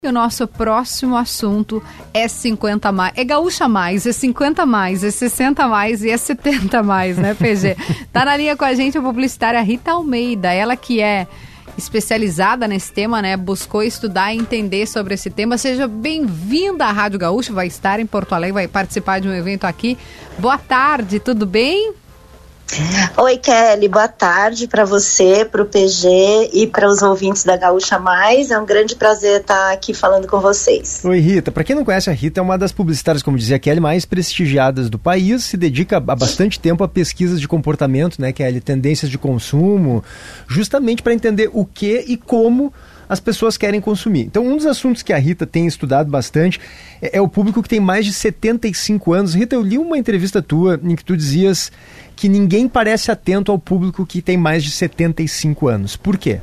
E o nosso próximo assunto é 50 mais, é gaúcha mais, é 50 mais, é 60 mais e é 70 mais, né, PG? Tá na linha com a gente a publicitária Rita Almeida, ela que é especializada nesse tema, né, buscou estudar e entender sobre esse tema. Seja bem-vinda à Rádio Gaúcha, vai estar em Porto Alegre, vai participar de um evento aqui. Boa tarde, tudo bem? Oi, Kelly, boa tarde para você, para o PG e para os ouvintes da Gaúcha Mais. É um grande prazer estar aqui falando com vocês. Oi, Rita. Para quem não conhece, a Rita é uma das publicitárias, como dizia a Kelly, mais prestigiadas do país. Se dedica há bastante tempo a pesquisas de comportamento, né, Kelly? Tendências de consumo, justamente para entender o que e como as pessoas querem consumir. Então, um dos assuntos que a Rita tem estudado bastante é o público que tem mais de 75 anos. Rita, eu li uma entrevista tua em que tu dizias que ninguém parece atento ao público que tem mais de 75 anos. Por quê?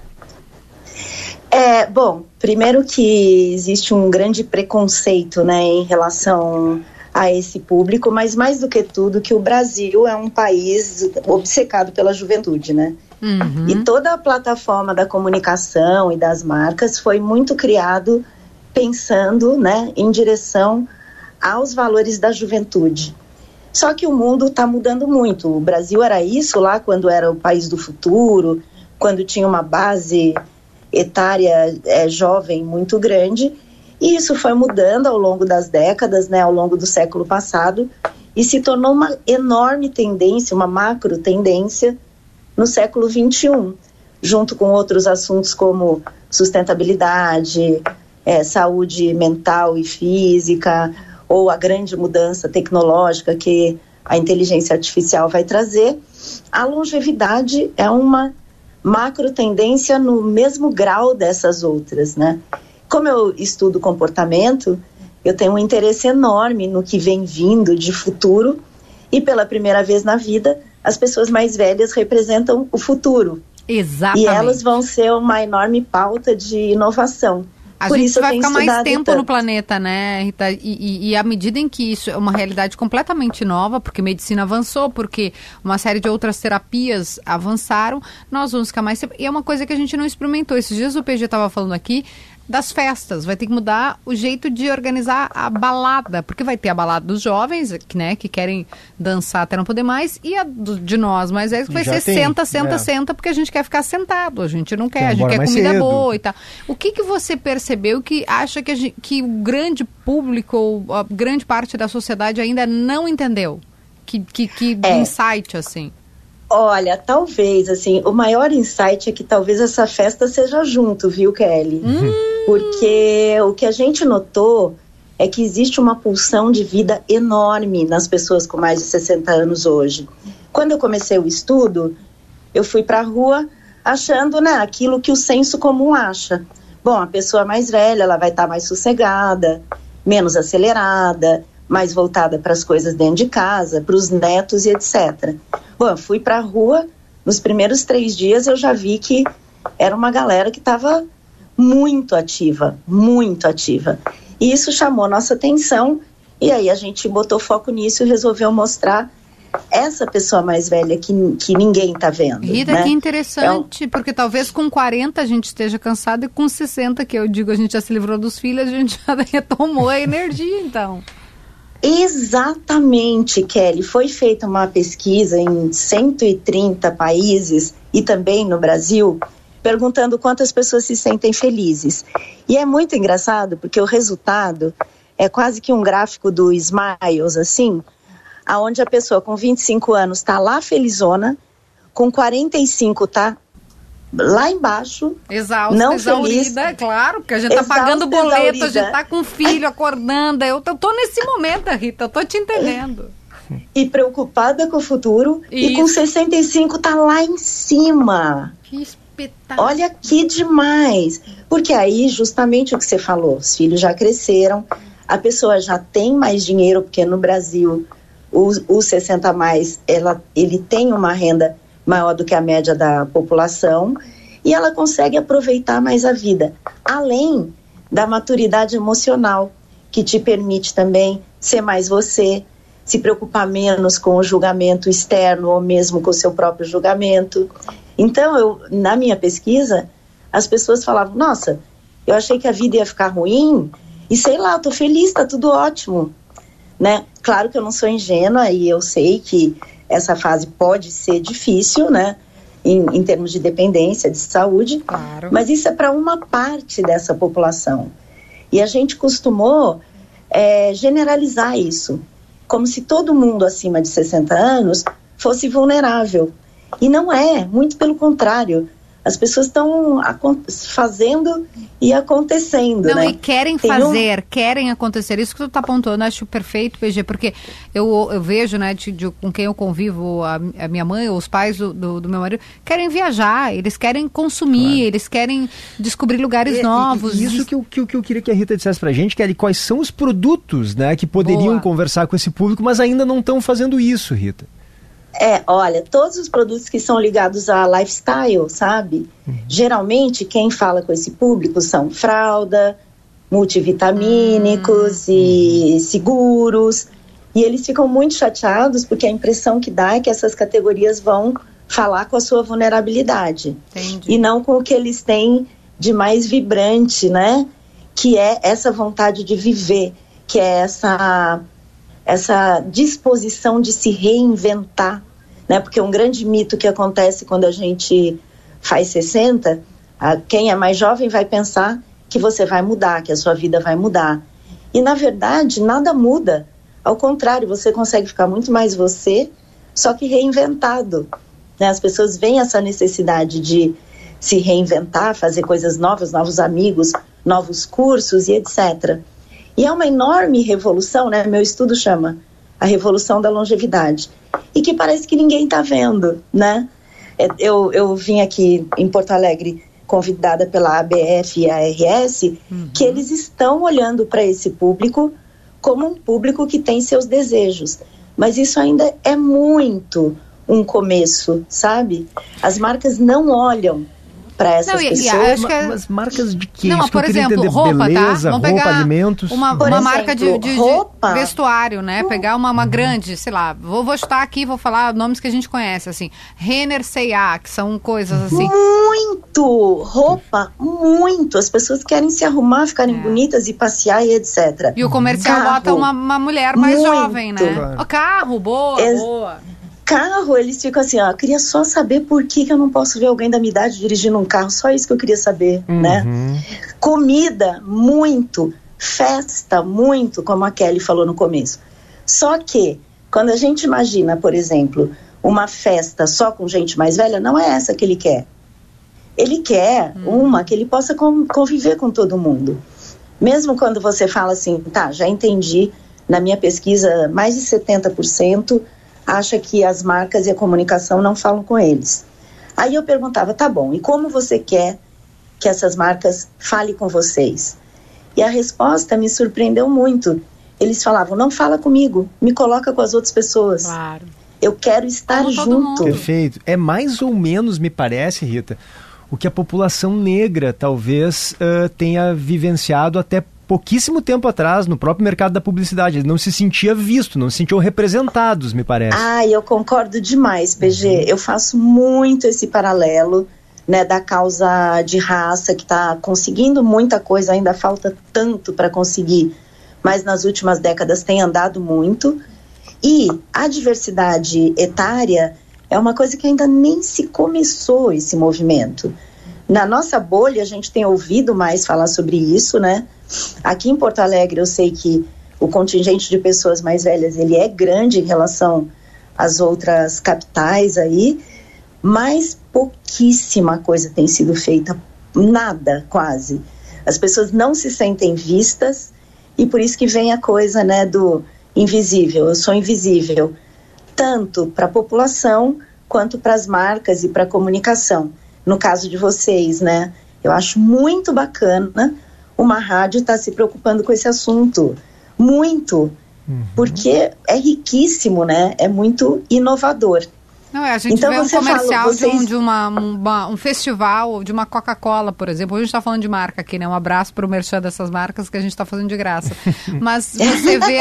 Bom, primeiro que existe um grande preconceito, né, em relação a esse público, mas mais do que tudo que o Brasil é um país obcecado pela juventude, né? Uhum. E toda a plataforma da comunicação e das marcas foi muito criado pensando, né, em direção aos valores da juventude. Só que o mundo está mudando muito. O Brasil era isso lá quando era o país do futuro, quando tinha uma base etária jovem muito grande, e isso foi mudando ao longo das décadas, né, ao longo do século passado, e se tornou uma enorme tendência, uma macro tendência no século XXI, junto com outros assuntos como sustentabilidade, saúde mental e física, ou a grande mudança tecnológica que a inteligência artificial vai trazer. A longevidade é uma macro tendência no mesmo grau dessas outras, né? Como eu estudo comportamento, eu tenho um interesse enorme no que vem vindo de futuro, e pela primeira vez na vida, as pessoas mais velhas representam o futuro. Exatamente. E elas vão ser uma enorme pauta de inovação. A gente vai ficar mais tempo no planeta, né, Rita? E à medida em que isso é uma realidade completamente nova, porque medicina avançou, porque uma série de outras terapias avançaram, nós vamos ficar mais tempo. E é uma coisa que a gente não experimentou. Esses dias o PG estava falando aqui das festas. Vai ter que mudar o jeito de organizar a balada, porque vai ter a balada dos jovens, né, que querem dançar até não poder mais, e a de nós mais velhos, que vai ser senta, porque a gente quer ficar sentado, a gente não quer, a gente quer comida boa e tal. O que você percebeu que acha que o grande público, ou a grande parte da sociedade ainda não entendeu? Que insight, assim? Olha, talvez, assim, o maior insight é que talvez essa festa seja junto, viu, Kelly? Porque o que a gente notou é que existe uma pulsão de vida enorme nas pessoas com mais de 60 anos hoje. Quando eu comecei o estudo, eu fui para a rua achando, né, aquilo que o senso comum acha. Bom, a pessoa mais velha, ela vai estar mais sossegada, menos acelerada, mais voltada para as coisas dentro de casa, para os netos e etc. Bom, eu fui para a rua, nos primeiros 3 dias eu já vi que era uma galera que estava muito ativa, muito ativa. E isso chamou nossa atenção, e aí a gente botou foco nisso e resolveu mostrar essa pessoa mais velha que ninguém está vendo. Rita, né? Que interessante, porque talvez com 40 a gente esteja cansado e com 60, que eu digo, a gente já se livrou dos filhos, a gente já retomou a energia, então. Exatamente, Kelly. Foi feita uma pesquisa em 130 países e também no Brasil, perguntando quantas pessoas se sentem felizes. E é muito engraçado, porque o resultado é quase que um gráfico do Smiles, assim, aonde a pessoa com 25 anos está lá felizona, com 45 está lá embaixo, exausta, não exaurida, feliz, claro, porque a gente tá pagando boleto, a gente tá com filho, acordando, eu tô nesse momento, Rita, eu tô te entendendo. E preocupada com o futuro, isso. E com 65 tá lá em cima. Que espetáculo. Olha que demais, porque aí justamente o que você falou, os filhos já cresceram, a pessoa já tem mais dinheiro, porque no Brasil o 60 mais, ele tem uma renda maior do que a média da população, e ela consegue aproveitar mais a vida, além da maturidade emocional, que te permite também ser mais você, se preocupar menos com o julgamento externo ou mesmo com o seu próprio julgamento. Então, na minha pesquisa, as pessoas falavam, nossa, eu achei que a vida ia ficar ruim, e sei lá, eu tô feliz, tá tudo ótimo, né? Claro que eu não sou ingênua e eu sei que essa fase pode ser difícil, né? Em termos de dependência, de saúde, claro. Mas isso é para uma parte dessa população. E a gente costumou generalizar isso, como se todo mundo acima de 60 anos fosse vulnerável. E não é, muito pelo contrário. As pessoas estão fazendo e acontecendo, não, né? E querem querem acontecer. Isso que tu está apontando, acho perfeito, PG, porque eu vejo, né, com quem eu convivo, a minha mãe ou os pais do meu marido, querem viajar, eles querem consumir, claro. Eles querem descobrir lugares novos. Isso que eu queria que a Rita dissesse pra gente, Kelly, quais são os produtos, né, que poderiam conversar com esse público, mas ainda não estão fazendo isso, Rita. Olha, todos os produtos que são ligados a lifestyle, sabe? Geralmente, quem fala com esse público são fralda, multivitamínicos e seguros. E eles ficam muito chateados porque a impressão que dá é que essas categorias vão falar com a sua vulnerabilidade. Entendi. E não com o que eles têm de mais vibrante, né? Que é essa vontade de viver, que é essa disposição de se reinventar, né? Porque um grande mito que acontece quando a gente faz 60, quem é mais jovem vai pensar que você vai mudar, que a sua vida vai mudar. E, na verdade, nada muda. Ao contrário, você consegue ficar muito mais você, só que reinventado, né? As pessoas veem essa necessidade de se reinventar, fazer coisas novas, novos amigos, novos cursos e etc. E é uma enorme revolução, né? Meu estudo chama a revolução da longevidade. E que parece que ninguém está vendo, né? Eu vim aqui em Porto Alegre convidada pela ABF e a ARS, que eles estão olhando para esse público como um público que tem seus desejos. Mas isso ainda é muito um começo, sabe? As marcas não olham para essas pessoas. Mas marcas de quê? Não, por exemplo, roupa, beleza, tá? Vamos pegar alimentos. Uma marca de vestuário, né? Pegar uma grande, sei lá, vou chutar aqui, vou falar nomes que a gente conhece, assim. Renner, C&A, que são coisas assim. Muito! Roupa, muito! As pessoas querem se arrumar, ficarem bonitas e passear e etc. E o comercial bota uma mulher mais jovem, né? Claro. O carro, boa. Carro, eles ficam assim, queria só saber por que eu não posso ver alguém da minha idade dirigindo um carro, só isso que eu queria saber, né? Comida, muito. Festa, muito, como a Kelly falou no começo. Só que, quando a gente imagina, por exemplo, uma festa só com gente mais velha, não é essa que ele quer. Ele quer uma que ele possa conviver com todo mundo. Mesmo quando você fala assim, já entendi, na minha pesquisa, mais de 70% acha que as marcas e a comunicação não falam com eles. Aí eu perguntava, tá bom, e como você quer que essas marcas falem com vocês? E a resposta me surpreendeu muito. Eles falavam, não fala comigo, me coloca com as outras pessoas. Claro. Eu quero estar junto. Perfeito. É mais ou menos, me parece, Rita, o que a população negra talvez tenha vivenciado até pouquíssimo tempo atrás, no próprio mercado da publicidade. Ele não se sentia visto, não se sentiam representados, me parece. Eu concordo demais, PG. Eu faço muito esse paralelo, né, da causa de raça, que está conseguindo muita coisa, ainda falta tanto para conseguir, mas nas últimas décadas tem andado muito. E a diversidade etária é uma coisa que ainda nem se começou esse movimento. Na nossa bolha, a gente tem ouvido mais falar sobre isso, né? Aqui em Porto Alegre, eu sei que o contingente de pessoas mais velhas, ele é grande em relação às outras capitais aí, mas pouquíssima coisa tem sido feita, nada, quase. As pessoas não se sentem vistas e por isso que vem a coisa, né, do invisível. Eu sou invisível, tanto para a população quanto para as marcas e para a comunicação. No caso de vocês, né? Eu acho muito bacana uma rádio estar se preocupando com esse assunto. Muito. Porque é riquíssimo, né? É muito inovador. Não, a gente vê um comercial de um festival, de uma Coca-Cola, por exemplo. Hoje a gente está falando de marca aqui, né? Um abraço para o merchan dessas marcas que a gente está fazendo de graça. Mas você vê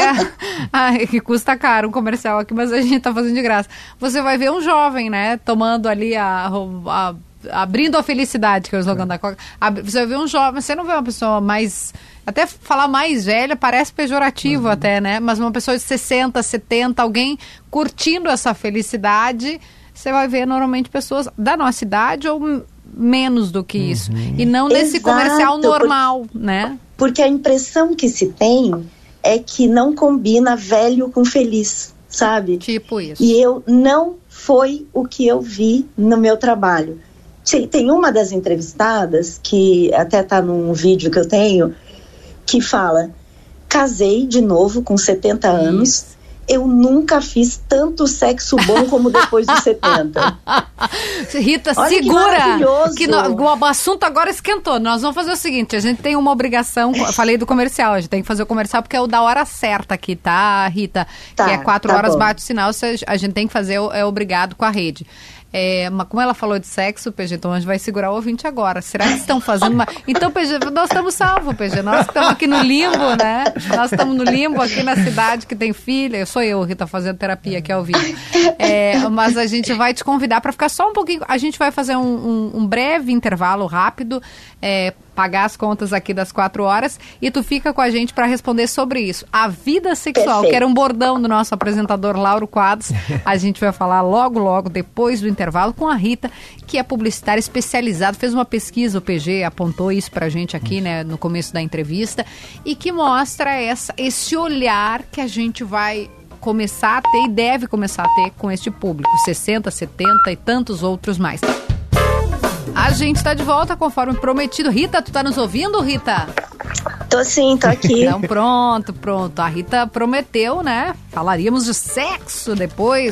que custa caro um comercial aqui, mas a gente está fazendo de graça. Você vai ver um jovem, né? Tomando ali abrindo a felicidade, que é o slogan da Coca. Você vê um jovem, você não vê uma pessoa mais... Até falar mais velha parece pejorativo até, né? Mas uma pessoa de 60, 70, alguém curtindo essa felicidade, você vai ver normalmente pessoas da nossa idade ou menos do que isso. E não nesse comercial normal, né? Porque a impressão que se tem é que não combina velho com feliz, sabe? Tipo isso. E não foi o que eu vi no meu trabalho. Tem uma das entrevistadas, que até tá num vídeo que eu tenho, que fala: casei de novo com 70 anos, eu nunca fiz tanto sexo bom como depois dos 70. Rita, olha, segura! Que o assunto agora esquentou. Nós vamos fazer o seguinte, a gente tem uma obrigação, falei do comercial, a gente tem que fazer o comercial porque é o da hora certa aqui, tá, Rita? Que é 4 horas bom. Bate o sinal, a gente tem que fazer, é obrigado com a rede. Mas como ela falou de sexo, PG, então a gente vai segurar o ouvinte agora. Será que estão fazendo uma... Então, PG, nós estamos salvos, PG. Nós estamos aqui no limbo, né? Nós estamos no limbo aqui na cidade que tem filha. Sou eu, Rita, fazendo terapia aqui ao vivo. Mas a gente vai te convidar para ficar só um pouquinho. A gente vai fazer um breve intervalo rápido, pagar as contas aqui das 4 horas e tu fica com a gente para responder sobre isso. A vida sexual, perfeito, que era um bordão do nosso apresentador Lauro Quadros. A gente vai falar logo depois do intervalo com a Rita, que é publicitária especializada, fez uma pesquisa, o PG apontou isso pra gente aqui, né, no começo da entrevista, e que mostra esse olhar que a gente vai começar a ter e deve começar a ter com este público, 60, 70 e tantos outros mais. A gente está de volta conforme prometido. Rita, tu tá nos ouvindo, Rita? Tô sim, tô aqui. Então pronto. A Rita prometeu, né? Falaríamos de sexo depois.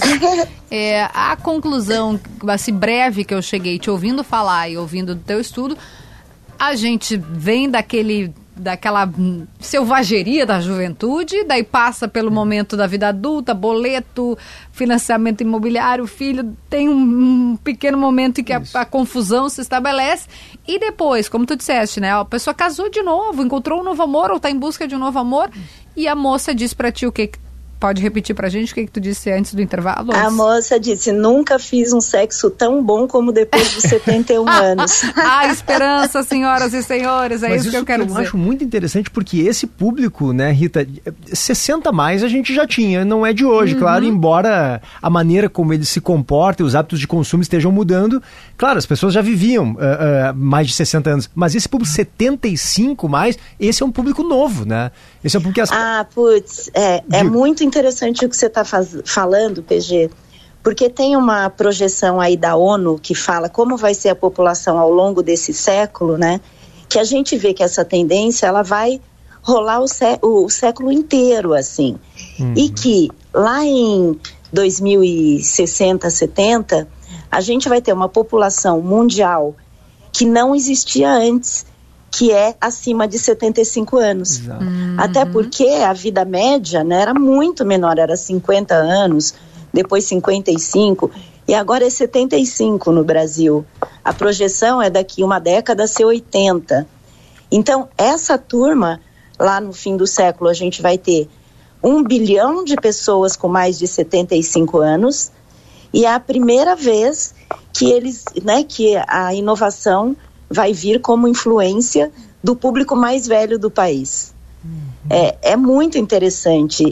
A conclusão, assim, breve que eu cheguei te ouvindo falar e ouvindo do teu estudo, a gente vem daquela selvageria da juventude, daí passa pelo momento da vida adulta, boleto, financiamento imobiliário, filho, tem um pequeno momento em que a confusão se estabelece, e depois, como tu disseste, né, a pessoa casou de novo, encontrou um novo amor, ou está em busca de um novo amor, e a moça diz pra ti o que... Pode repetir pra gente o que tu disse antes do intervalo? A moça disse: nunca fiz um sexo tão bom como depois dos 71 anos. A esperança, senhoras e senhores, isso que eu quero dizer. Eu acho muito interessante porque esse público, né, Rita, 60 mais a gente já tinha, não é de hoje, claro, embora a maneira como eles se comportam, os hábitos de consumo estejam mudando, claro, as pessoas já viviam mais de 60 anos, mas esse público 75 mais, esse é um público novo, né? Esse é um público é muito interessante o que você está falando, PG, porque tem uma projeção aí da ONU que fala como vai ser a população ao longo desse século, né? Que a gente vê que essa tendência ela vai rolar o século inteiro, assim. E que lá em 2060, 70, a gente vai ter uma população mundial que não existia antes, que é acima de 75 anos. Até porque a vida média, né, era muito menor, era 50 anos, depois 55, e agora é 75 no Brasil. A projeção é daqui uma década ser 80. Então, essa turma, lá no fim do século, a gente vai ter 1 bilhão de pessoas com mais de 75 anos, e é a primeira vez que que a inovação vai vir como influência do público mais velho do país. É muito interessante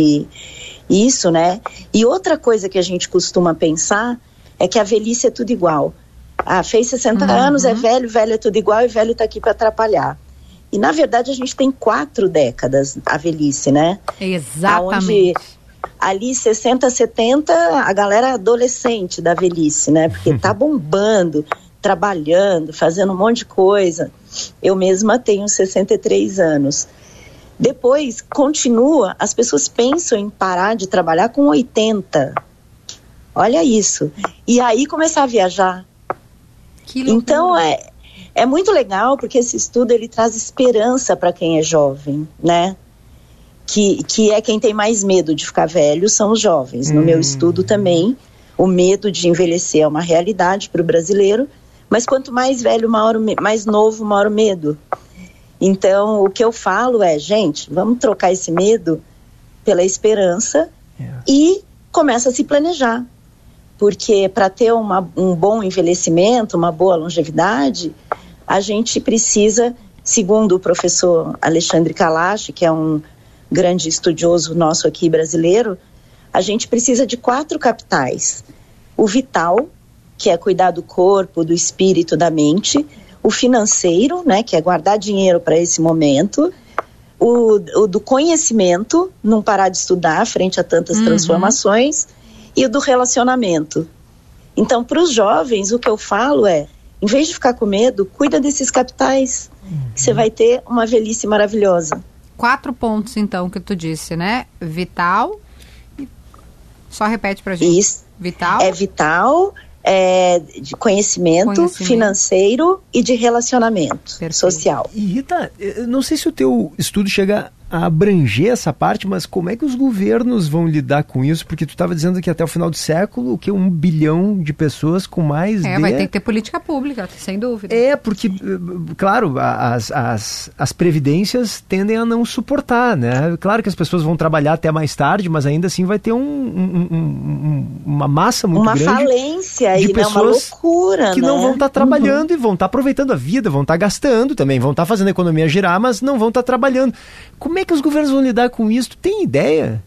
isso, né? E outra coisa que a gente costuma pensar é que a velhice é tudo igual. Fez 60 anos, é velho é tudo igual e velho tá aqui para atrapalhar. E na verdade a gente tem 4 décadas a velhice, né? Exatamente. Onde ali 60, 70, a galera adolescente da velhice, né? Porque tá bombando, trabalhando, fazendo um monte de coisa. Eu mesma tenho 63 anos. Depois, continua, as pessoas pensam em parar de trabalhar com 80. Olha isso. E aí começar a viajar. Que loucura. Então, é muito legal, porque esse estudo, ele traz esperança para quem é jovem, né? Que é quem tem mais medo de ficar velho, são os jovens. No meu estudo também, o medo de envelhecer é uma realidade para o brasileiro, mas quanto mais velho, mais novo, maior o medo. Então, o que eu falo é, gente, vamos trocar esse medo pela esperança e começa a se planejar. porque para ter um bom envelhecimento, uma boa longevidade, a gente precisa, segundo o professor Alexandre Kalash, que é um grande estudioso nosso aqui brasileiro, a gente precisa de 4 capitais. O vital, que é cuidar do corpo, do espírito, da mente. O financeiro, né, que é guardar dinheiro para esse momento. O do conhecimento, não parar de estudar frente a tantas transformações. E o do relacionamento. Então, para os jovens, o que eu falo é, em vez de ficar com medo, cuida desses capitais. Você vai ter uma velhice maravilhosa. 4 pontos, então, que tu disse, né? Vital. Só repete pra gente. Isso. Vital. É vital, de conhecimento, financeiro e de relacionamento social. E Rita, não sei se o teu estudo chega a abranger essa parte, mas como é que os governos vão lidar com isso? Porque tu estava dizendo que até o final do século, o que 1 bilhão de pessoas com mais vai ter que ter política pública, sem dúvida. Porque, claro, as previdências tendem a não suportar, né? Claro que as pessoas vão trabalhar até mais tarde, mas ainda assim vai ter uma massa muito grande. Uma falência de pessoas, uma loucura, que não vão estar trabalhando e vão estar aproveitando a vida, vão estar gastando também, vão estar fazendo a economia girar, mas não vão estar trabalhando. Como é que os governos vão lidar com isso? Tu tem ideia?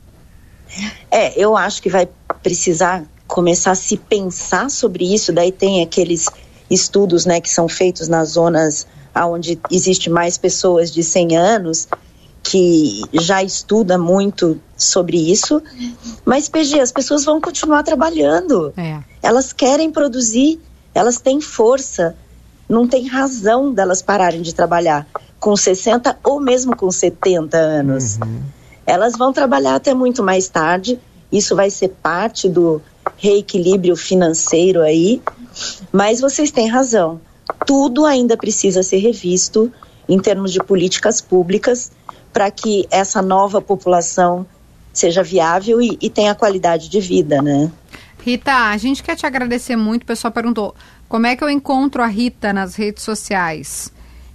Eu acho que vai precisar começar a se pensar sobre isso. Daí tem aqueles estudos, né, que são feitos nas zonas onde existe mais pessoas de 100 anos, que já estuda muito sobre isso. Mas, PG, as pessoas vão continuar trabalhando. Elas querem produzir, elas têm força. Não tem razão delas pararem de trabalhar com 60 ou mesmo com 70 anos. Elas vão trabalhar até muito mais tarde. Isso vai ser parte do reequilíbrio financeiro aí. Mas vocês têm razão. Tudo ainda precisa ser revisto em termos de políticas públicas para que essa nova população seja viável e tenha qualidade de vida, né? Rita, a gente quer te agradecer muito. O pessoal perguntou, como é que eu encontro a Rita nas redes sociais?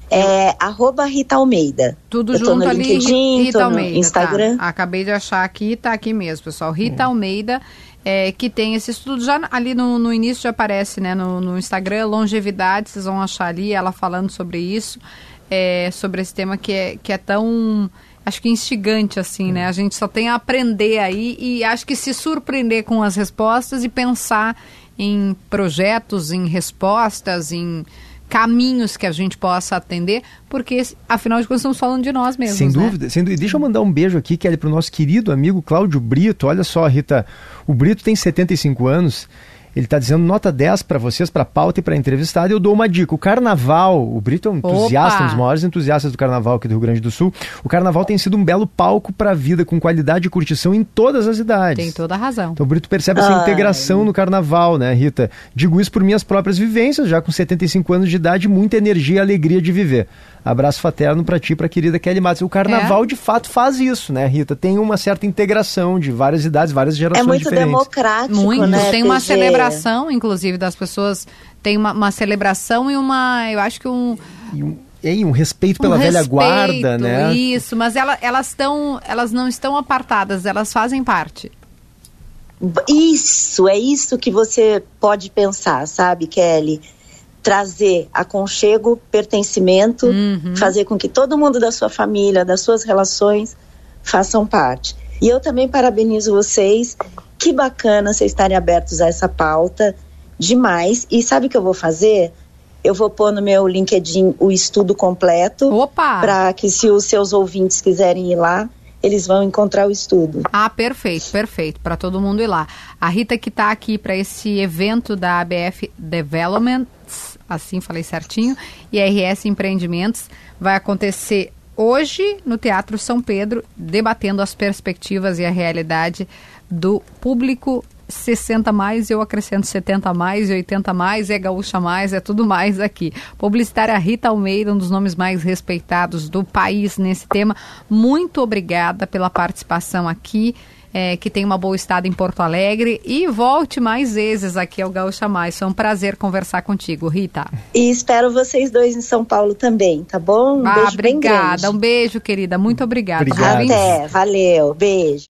@Rita Almeida. Tudo eu junto no ali, LinkedIn, Rita Almeida, no Instagram. Tá. Acabei de achar aqui, tá aqui mesmo, pessoal. Rita Almeida, que tem esse estudo, já ali no início já aparece, né, no Instagram, longevidade, vocês vão achar ali ela falando sobre isso, sobre esse tema que é tão, acho que instigante, assim, né? A gente só tem a aprender aí e acho que se surpreender com as respostas e pensar em projetos, em respostas, em caminhos que a gente possa atender, porque afinal de contas estamos falando de nós mesmos. Sem dúvida, sem dúvida. Deixa eu mandar um beijo aqui, Kelly, para o nosso querido amigo Cláudio Brito. Olha só, Rita, o Brito tem 75 anos. Ele está dizendo nota 10 para vocês, para a pauta e para a entrevistada. Eu dou uma dica. O carnaval, o Brito é um entusiasta, um dos maiores entusiastas do carnaval aqui do Rio Grande do Sul. O carnaval tem sido um belo palco para a vida, com qualidade e curtição em todas as idades. Tem toda a razão. Então o Brito percebe essa integração no carnaval, né, Rita? Digo isso por minhas próprias vivências, já com 75 anos de idade, muita energia e alegria de viver. Abraço fraterno para ti e para a querida Kelly Matos. O carnaval, de fato, faz isso, né, Rita? Tem uma certa integração de várias idades, várias gerações diferentes. É muito democrático, muito, né? Tem uma celebração, inclusive, das pessoas. Tem uma celebração e eu acho que um respeito pela velha guarda, né? Isso, mas elas não estão apartadas, elas fazem parte. Isso, é isso que você pode pensar, sabe, Kelly? Trazer aconchego, pertencimento, fazer com que todo mundo da sua família, das suas relações, façam parte. E eu também parabenizo vocês, que bacana vocês estarem abertos a essa pauta, demais. E sabe o que eu vou fazer? Eu vou pôr no meu LinkedIn o estudo completo, para que se os seus ouvintes quiserem ir lá, eles vão encontrar o estudo. Perfeito, para todo mundo ir lá. A Rita que está aqui para esse evento da ABF Development, assim falei certinho, e RS Empreendimentos, vai acontecer hoje no Teatro São Pedro, debatendo as perspectivas e a realidade do público 60 mais, eu acrescento 70 mais, 80 mais, gaúcha mais, tudo mais aqui. Publicitária Rita Almeida, um dos nomes mais respeitados do país nesse tema. Muito obrigada pela participação aqui, que tem uma boa estada em Porto Alegre, e volte mais vezes aqui ao Gaúcha Mais. Foi um prazer conversar contigo, Rita. E espero vocês dois em São Paulo também, tá bom? Um beijo bem grande. Um beijo, querida. Muito obrigada. Até, valeu, beijo.